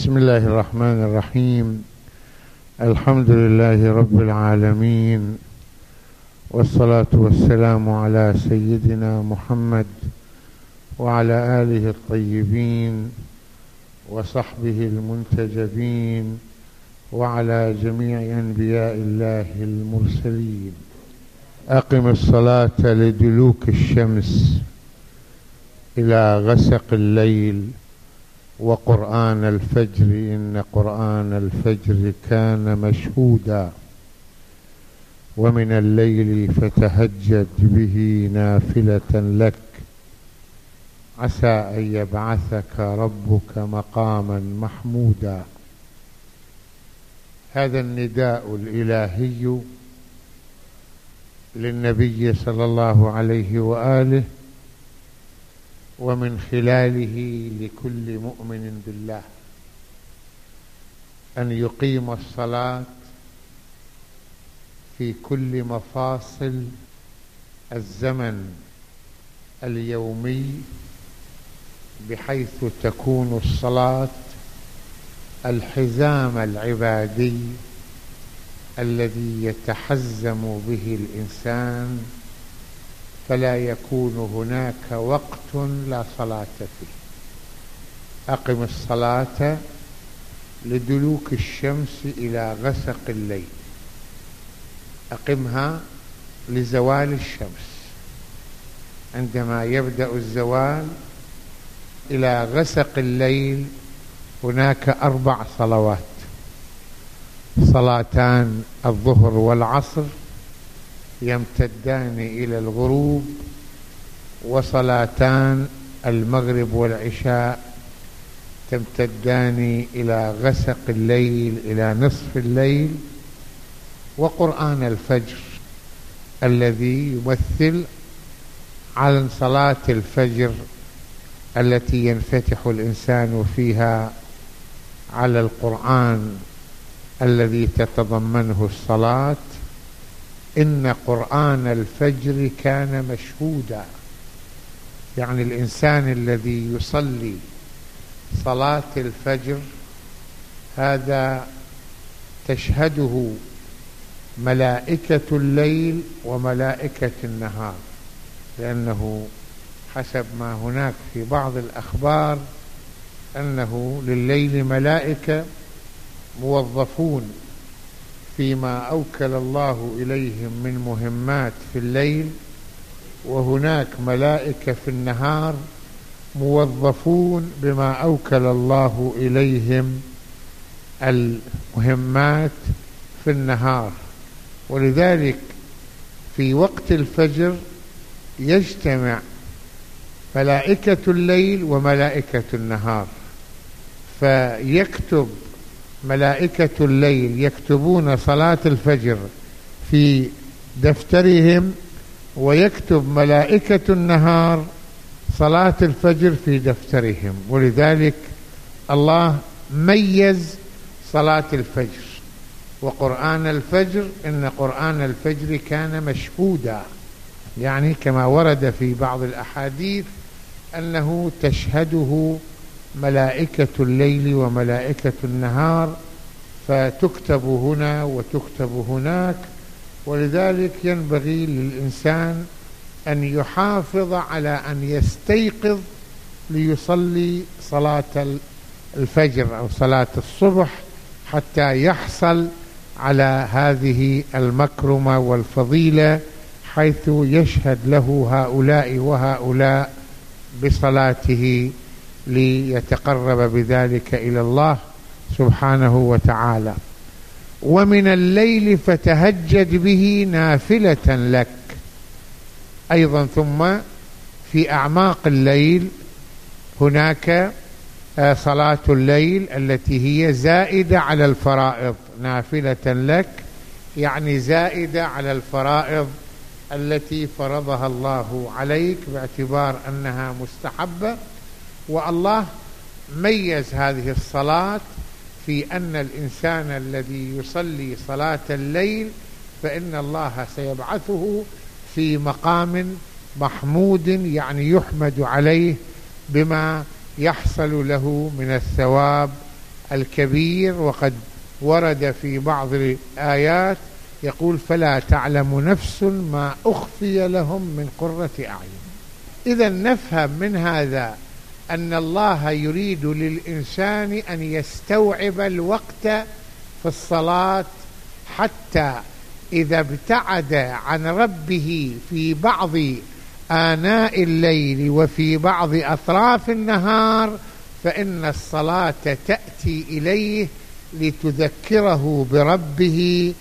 بسم الله الرحمن الرحيم. الحمد لله رب العالمين، والصلاة والسلام على سيدنا محمد وعلى آله الطيبين وصحبه المنتجبين وعلى جميع أنبياء الله المرسلين. أقم الصلاة لدلوك الشمس إلى غسق الليل وقرآن الفجر إن قرآن الفجر كان مشهودا، ومن الليل فتهجد به نافلة لك عسى أن يبعثك ربك مقاما محمودا. هذا النداء الإلهي للنبي صلى الله عليه وآله، ومن خلاله لكل مؤمن بالله، أن يقيم الصلاة في كل مفاصل الزمن اليومي، بحيث تكون الصلاة الحزام العبادي الذي يتحزم به الإنسان، فلا يكون هناك وقت لا صلاة فيه. أقم الصلاة لدلوك الشمس إلى غسق الليل، أقمها لزوال الشمس، عندما يبدأ الزوال إلى غسق الليل هناك 4 صلوات: صلاتان الظهر والعصر يمتدان إلى الغروب، وصلاتان المغرب والعشاء تمتدان إلى غسق الليل إلى نصف الليل، وقرآن الفجر الذي يمثل عن صلاة الفجر التي ينفتح الإنسان فيها على القرآن الذي تتضمنه الصلاة: إن قرآن الفجر كان مشهودا. يعني الإنسان الذي يصلي صلاة الفجر هذا تشهده ملائكة الليل وملائكة النهار، لأنه حسب ما هناك في بعض الأخبار أنه لليل ملائكة موظفون فيما أوكل الله إليهم من مهمات في الليل، وهناك ملائكة في النهار موظفون بما أوكل الله إليهم المهمات في النهار. ولذلك في وقت الفجر يجتمع ملائكة الليل وملائكة النهار، فيكتب ملائكة الليل يكتبون صلاة الفجر في دفترهم، ويكتب ملائكة النهار صلاة الفجر في دفترهم. ولذلك الله ميز صلاة الفجر وقرآن الفجر: إن قرآن الفجر كان مشهودا، يعني كما ورد في بعض الأحاديث أنه تشهده ملائكة الليل وملائكة النهار، فتكتب هنا وتكتب هناك. ولذلك ينبغي للإنسان أن يحافظ على أن يستيقظ ليصلي صلاة الفجر أو صلاة الصبح، حتى يحصل على هذه المكرمة والفضيلة، حيث يشهد له هؤلاء وهؤلاء بصلاته ليتقرب بذلك إلى الله سبحانه وتعالى. ومن الليل فتهجد به نافلة لك. أيضا ثم في أعماق الليل هناك صلاة الليل التي هي زائدة على الفرائض. نافلة لك يعني زائدة على الفرائض التي فرضها الله عليك باعتبار أنها مستحبة. والله ميز هذه الصلاة في أن الإنسان الذي يصلي صلاة الليل فإن الله سيبعثه في مقام محمود، يعني يحمد عليه بما يحصل له من الثواب الكبير. وقد ورد في بعض الآيات يقول فلا تعلم نفس ما أخفي لهم من قرة أعين. إذا نفهم من هذا أن الله يريد للإنسان أن يستوعب الوقت في الصلاة، حتى إذا ابتعد عن ربه في بعض آناء الليل وفي بعض أطراف النهار فإن الصلاة تأتي إليه لتذكره بربه،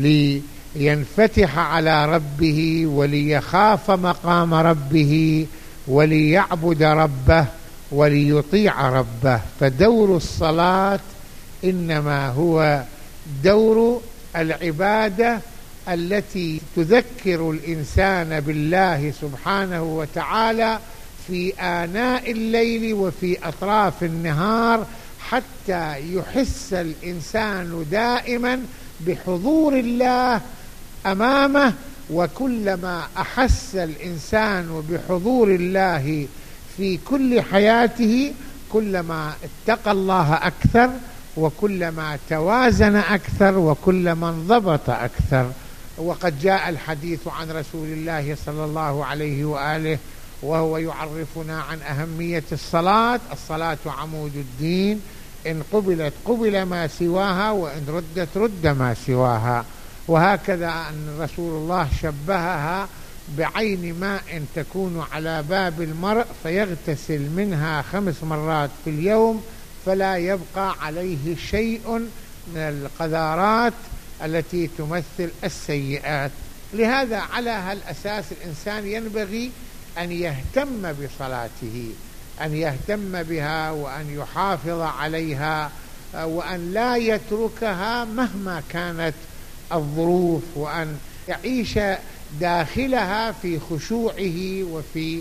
لينفتح على ربه، وليخاف مقام ربه، وليعبد ربه، وليطيع ربه. فدور الصلاة إنما هو دور العبادة التي تذكر الإنسان بالله سبحانه وتعالى في آناء الليل وفي أطراف النهار، حتى يحس الإنسان دائما بحضور الله أمامه. وكلما أحس الإنسان بحضور الله في كل حياته كلما اتقى الله أكثر، وكلما توازن أكثر، وكلما انضبط أكثر. وقد جاء الحديث عن رسول الله صلى الله عليه وآله وهو يعرفنا عن أهمية الصلاة. الصلاة عمود الدين، إن قبلت قبل ما سواها، وإن ردت رد ما سواها. وهكذا أن رسول الله شبهها بعين ماء تكون على باب المرء فيغتسل منها 5 مرات في اليوم فلا يبقى عليه شيء من القذارات التي تمثل السيئات. لهذا على هالأساس الإنسان ينبغي أن يهتم بصلاته، أن يهتم بها، وأن يحافظ عليها، وأن لا يتركها مهما كانت الظروف، وأن يعيش داخلها في خشوعه وفي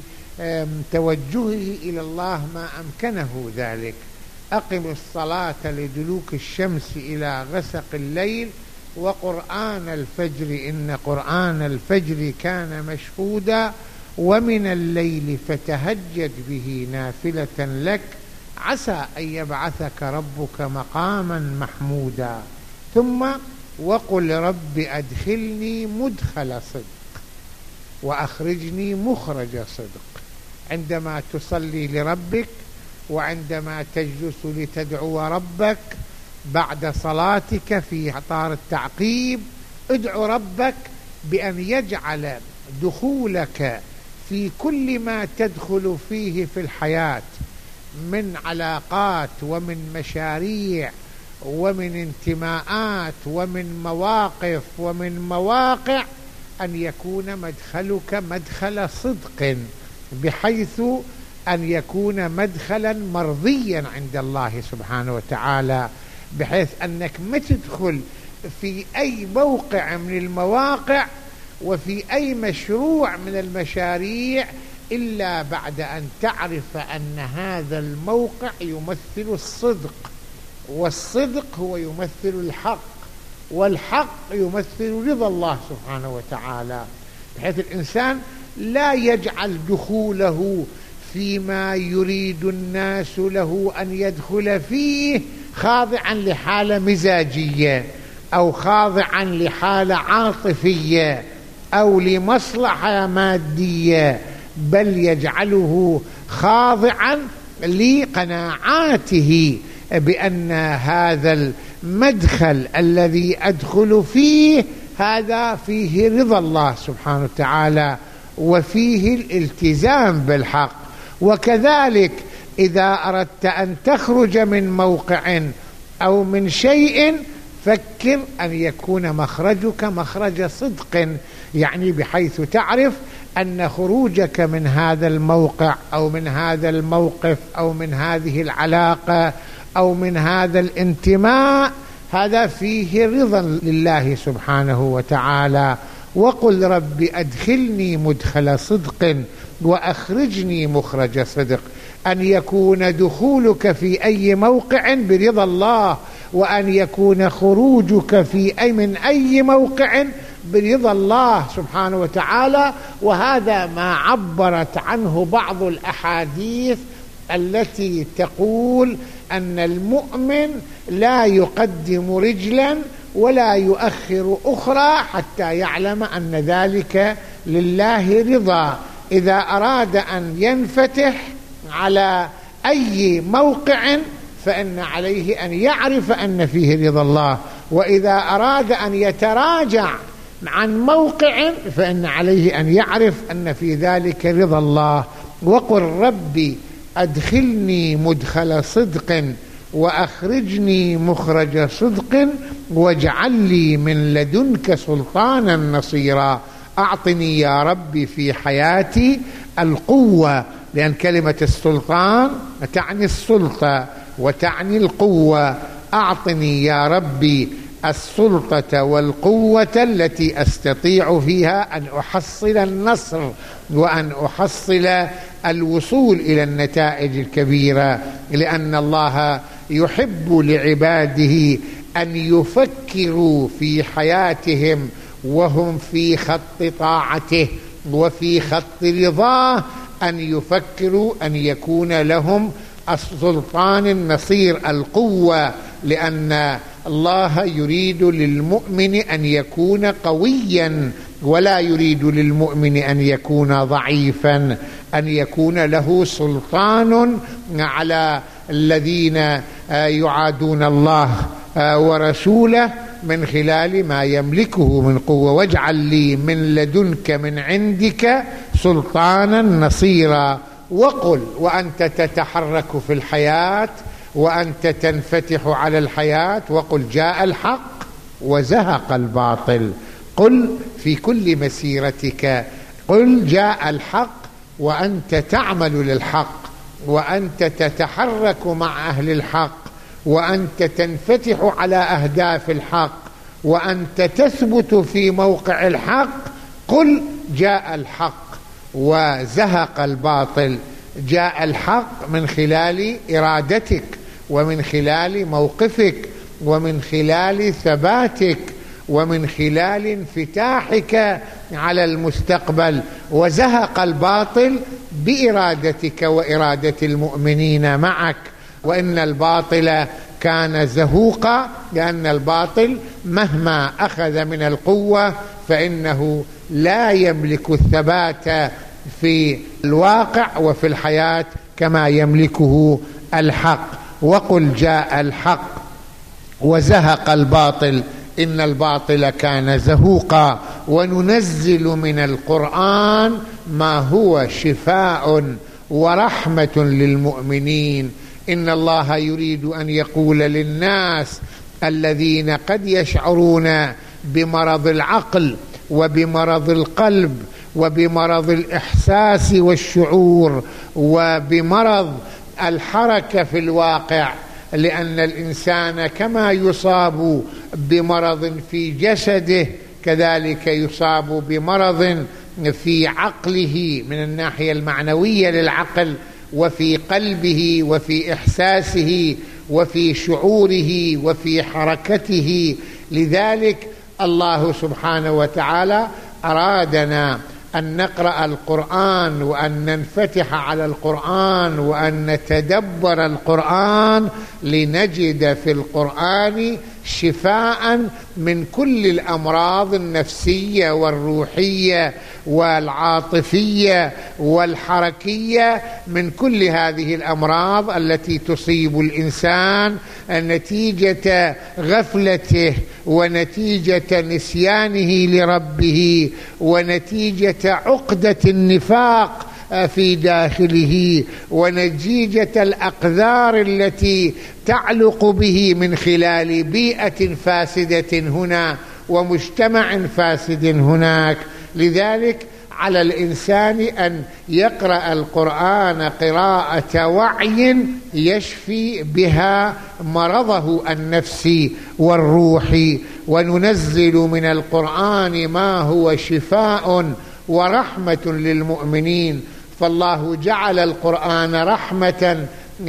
توجهه إلى الله ما أمكنه ذلك. أقم الصلاة لدلوك الشمس إلى غسق الليل وقرآن الفجر إن قرآن الفجر كان مشهودا ومن الليل فتهجد به نافلة لك عسى أن يبعثك ربك مقاما محمودا. ثم وقل رب أدخلني مدخل صدق وأخرجني مخرج صدق. عندما تصلي لربك وعندما تجلس لتدعو ربك بعد صلاتك في عطار التعقيب ادعو ربك بأن يجعل دخولك في كل ما تدخل فيه في الحياة من علاقات ومن مشاريع ومن انتماءات ومن مواقف ومن مواقع أن يكون مدخلك مدخل صدق، بحيث أن يكون مدخلا مرضيا عند الله سبحانه وتعالى، بحيث أنك ما تدخل في أي موقع من المواقع وفي أي مشروع من المشاريع إلا بعد أن تعرف أن هذا الموقع يمثل الصدق، والصدق هو يمثل الحق، والحق يمثل رضا الله سبحانه وتعالى، بحيث الإنسان لا يجعل دخوله فيما يريد الناس له أن يدخل فيه خاضعا لحالة مزاجية أو خاضعا لحالة عاطفية أو لمصلحة مادية، بل يجعله خاضعا لقناعاته بأن هذا المدخل الذي أدخل فيه هذا فيه رضا الله سبحانه وتعالى وفيه الالتزام بالحق. وكذلك إذا أردت أن تخرج من موقع أو من شيء فكر أن يكون مخرجك مخرج صدق، يعني بحيث تعرف أن خروجك من هذا الموقع أو من هذا الموقف أو من هذه العلاقة أو من هذا الانتماء هذا فيه رضا لله سبحانه وتعالى. وقل رب أدخلني مدخل صدق وأخرجني مخرج صدق، أن يكون دخولك في أي موقع برضا الله، وأن يكون خروجك من أي موقع برضا الله سبحانه وتعالى. وهذا ما عبرت عنه بعض الأحاديث التي تقول أن المؤمن لا يقدم رجلا ولا يؤخر أخرى حتى يعلم أن ذلك لله رضا. إذا أراد أن ينفتح على أي موقع فإن عليه أن يعرف أن فيه رضا الله، وإذا أراد أن يتراجع عن موقع فإن عليه أن يعرف أن في ذلك رضا الله. وقل ربي أدخلني مدخل صدق وأخرجني مخرج صدق واجعل لي من لدنك سلطانا نصيرا. أعطني يا ربي في حياتي القوة، لأن كلمة السلطان تعني السلطة وتعني القوة. أعطني يا ربي السلطة والقوة التي أستطيع فيها أن أحصل النصر وأن أحصل الوصول إلى النتائج الكبيرة، لأن الله يحب لعباده أن يفكروا في حياتهم وهم في خط طاعته وفي خط رضاه، أن يفكروا أن يكون لهم السلطان النصير، القوة، لأن الله يريد للمؤمن أن يكون قويا ولا يريد للمؤمن أن يكون ضعيفا، أن يكون له سلطان على الذين يعادون الله ورسوله من خلال ما يملكه من قوة. واجعل لي من لدنك من عندك سلطانا نصيرا. وقل وأنت تتحرك في الحياة وأنت تنفتح على الحياة، وقل جاء الحق وزهق الباطل. قل في كل مسيرتك، قل جاء الحق وأنت تعمل للحق، وأنت تتحرك مع أهل الحق، وأنت تنفتح على أهداف الحق، وأنت تثبت في موقع الحق. قل جاء الحق وزهق الباطل. جاء الحق من خلال إرادتك ومن خلال موقفك ومن خلال ثباتك ومن خلال انفتاحك على المستقبل، وزهق الباطل بإرادتك وإرادة المؤمنين معك. وإن الباطل كان زهوقا، لأن الباطل مهما أخذ من القوة فإنه لا يملك الثبات في الواقع وفي الحياة كما يملكه الحق. وقل جاء الحق وزهق الباطل إن الباطل كان زهوقا. وننزل من القرآن ما هو شفاء ورحمة للمؤمنين. إن الله يريد أن يقول للناس الذين قد يشعرون بمرض العقل وبمرض القلب وبمرض الإحساس والشعور وبمرض الحركة في الواقع، لأن الإنسان كما يصاب بمرض في جسده كذلك يصاب بمرض في عقله من الناحية المعنوية للعقل، وفي قلبه وفي إحساسه وفي شعوره وفي حركته. لذلك الله سبحانه وتعالى أرادنا أن نقرأ القرآن وأن ننفتح على القرآن وأن نتدبر القرآن لنجد في القرآن شفاء من كل الأمراض النفسية والروحية والعاطفية والحركية، من كل هذه الأمراض التي تصيب الإنسان نتيجة غفلته ونتيجة نسيانه لربه ونتيجة عقدة النفاق في داخله ونتيجة الأقدار التي تعلق به من خلال بيئة فاسدة هنا ومجتمع فاسد هناك. لذلك على الإنسان أن يقرأ القرآن قراءة وعي يشفي بها مرضه النفسي والروحي. وننزل من القرآن ما هو شفاء ورحمة للمؤمنين. فالله جعل القرآن رحمة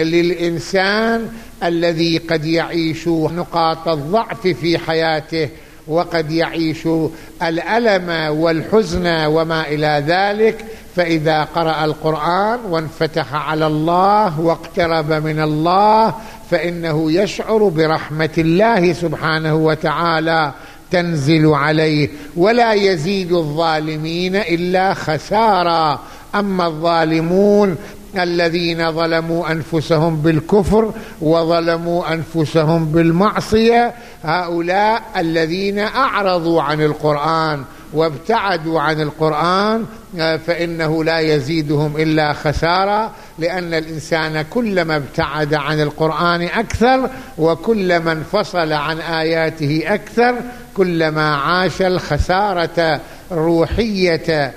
للإنسان الذي قد يعيش نقاط الضعف في حياته وقد يعيش الألم والحزن وما إلى ذلك، فإذا قرأ القرآن وانفتح على الله واقترب من الله فإنه يشعر برحمة الله سبحانه وتعالى تنزل عليه، ولا يزيد الظالمين إلا خسارا. أما الظالمون الذين ظلموا أنفسهم بالكفر وظلموا أنفسهم بالمعصية، هؤلاء الذين أعرضوا عن القرآن وابتعدوا عن القرآن، فإنه لا يزيدهم إلا خسارة، لأن الإنسان كلما ابتعد عن القرآن أكثر وكلما انفصل عن آياته أكثر كلما عاش الخسارة الروحية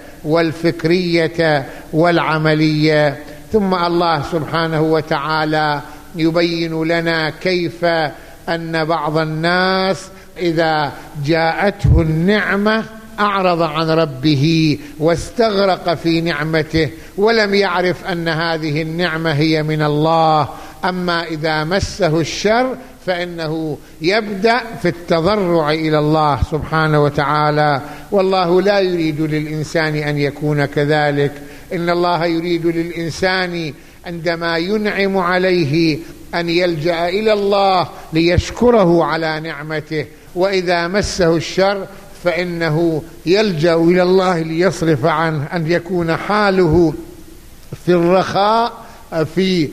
والفكرية والعملية. ثم الله سبحانه وتعالى يبين لنا كيف أن بعض الناس إذا جاءته النعمة أعرض عن ربه واستغرق في نعمته ولم يعرف أن هذه النعمة هي من الله. أما إذا مسه الشر فإنه يبدأ في التضرع إلى الله سبحانه وتعالى، والله لا يريد للإنسان أن يكون كذلك. إن الله يريد للإنسان عندما ينعم عليه أن يلجأ إلى الله ليشكره على نعمته، وإذا مسه الشر فإنه يلجأ إلى الله ليصرف عنه، أن يكون حاله في الرخاء في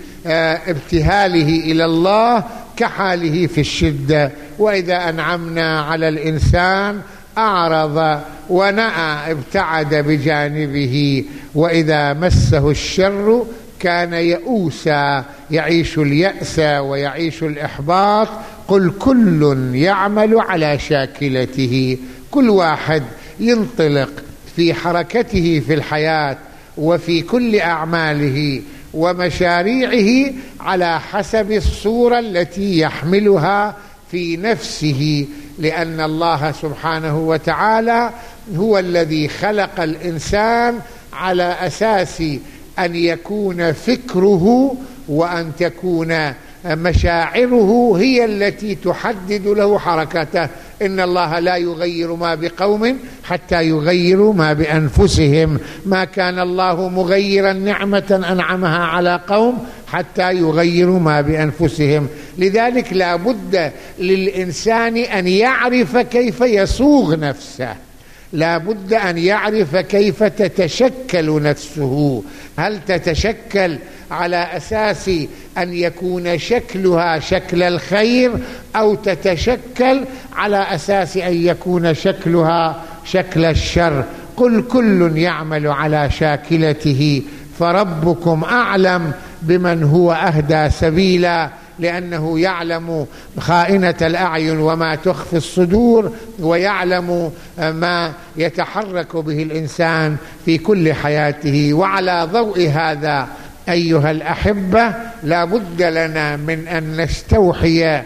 ابتهاله إلى الله كحاله في الشدة. وإذا أنعمنا على الإنسان أعرض ونأى ابتعد بجانبه، وإذا مسه الشر كان يئوسا يعيش اليأس ويعيش الإحباط. قل كل يعمل على شاكلته، كل واحد ينطلق في حركته في الحياة وفي كل أعماله ومشاريعه على حسب الصورة التي يحملها في نفسه، لأن الله سبحانه وتعالى هو الذي خلق الإنسان على أساس أن يكون فكره وأن تكون مشاعره هي التي تحدد له حركته. إن الله لا يغير ما بقوم حتى يغيروا ما بأنفسهم، ما كان الله مغيرا نعمة أنعمها على قوم حتى يغيروا ما بأنفسهم. لذلك لا بد للإنسان أن يعرف كيف يصوغ نفسه، لا بد أن يعرف كيف تتشكل نفسه. هل تتشكل على أساس أن يكون شكلها شكل الخير، أو تتشكل على أساس أن يكون شكلها شكل الشر؟ قل كل يعمل على شاكلته فربكم أعلم بمن هو أهدى سبيلا، لأنه يعلم خائنة الأعين وما تخفي الصدور، ويعلم ما يتحرك به الإنسان في كل حياته. وعلى ضوء هذا أيها الأحبة لا بد لنا من أن نستوحي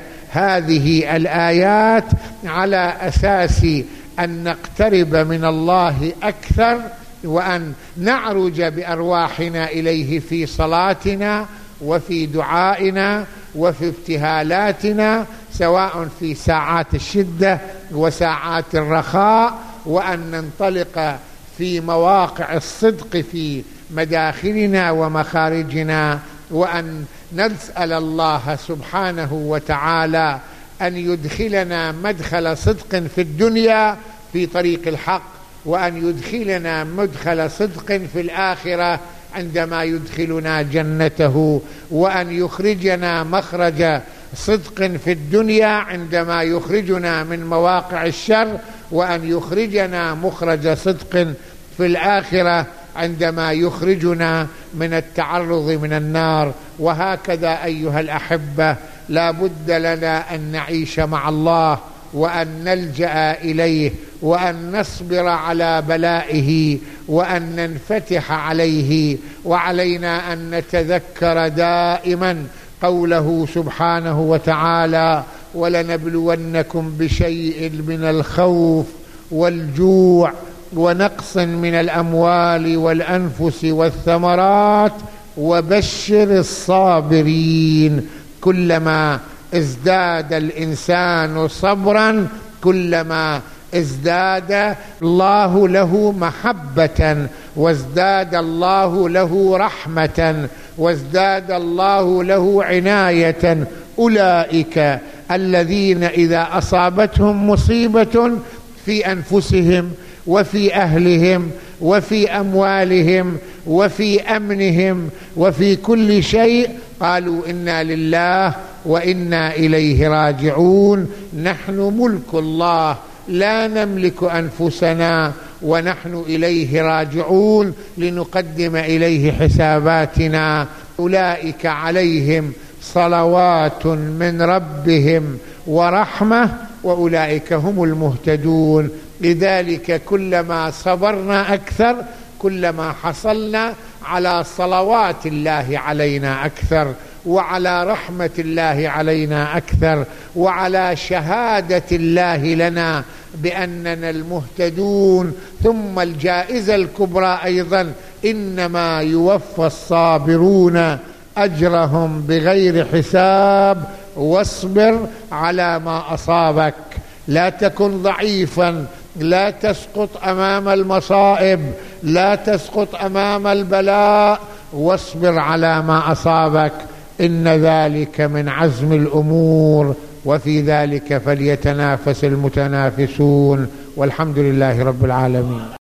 هذه الآيات على أساس أن نقترب من الله أكثر، وأن نعرج بأرواحنا إليه في صلاتنا وفي دعائنا وفي ابتهالاتنا، سواء في ساعات الشدة وساعات الرخاء، وأن ننطلق في مواقع الصدق في مداخلنا ومخارجنا، وأن نسأل الله سبحانه وتعالى أن يدخلنا مدخل صدق في الدنيا في طريق الحق، وأن يدخلنا مدخل صدق في الآخرة عندما يدخلنا جنته، وأن يخرجنا مخرج صدق في الدنيا عندما يخرجنا من مواقع الشر، وأن يخرجنا مخرج صدق في الآخرة عندما يخرجنا من التعرض من النار. وهكذا أيها الأحبة لا بد لنا أن نعيش مع الله، وأن نلجأ إليه، وأن نصبر على بلائه، وأن ننفتح عليه. وعلينا أن نتذكر دائما قوله سبحانه وتعالى: ولنبلونكم بشيء من الخوف والجوع ونقص من الأموال والأنفس والثمرات وبشر الصابرين. كلما ازداد الإنسان صبرا كلما ازداد الله له محبة، وازداد الله له رحمة، وازداد الله له عناية. أولئك الذين إذا أصابتهم مصيبة في أنفسهم وفي أهلهم وفي أموالهم وفي أمنهم وفي كل شيء قالوا إنا لله وإنا إليه راجعون. نحن ملك الله لا نملك أنفسنا ونحن إليه راجعون لنقدم إليه حساباتنا. أولئك عليهم صلوات من ربهم ورحمة وأولئك هم المهتدون. لذلك كلما صبرنا أكثر كلما حصلنا على صلوات الله علينا أكثر، وعلى رحمة الله علينا أكثر، وعلى شهادة الله لنا بأننا المهتدون. ثم الجائزة الكبرى أيضا: إنما يوفى الصابرون أجرهم بغير حساب. واصبر على ما أصابك، لا تكن ضعيفا، لا تسقط أمام المصائب، لا تسقط أمام البلاء، واصبر على ما أصابك، إن ذلك من عزم الأمور، وفي ذلك فليتنافس المتنافسون. والحمد لله رب العالمين.